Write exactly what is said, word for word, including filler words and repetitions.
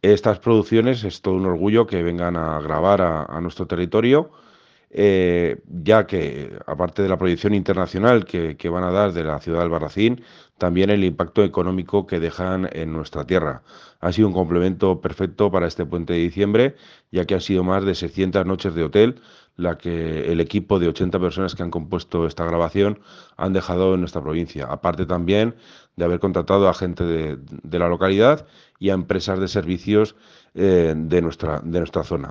Estas producciones es todo un orgullo que vengan a grabar a, a nuestro territorio, eh, ya que aparte de la proyección internacional que, que van a dar de la ciudad de Albarracín, también el impacto económico que dejan en nuestra tierra. Ha sido un complemento perfecto para este puente de diciembre, ya que han sido más de seiscientas noches de hotel la que el equipo de ochenta personas que han compuesto esta grabación han dejado en nuestra provincia. Aparte también de haber contratado a gente de, de la localidad y a empresas de servicios eh, de nuestra, de nuestra zona.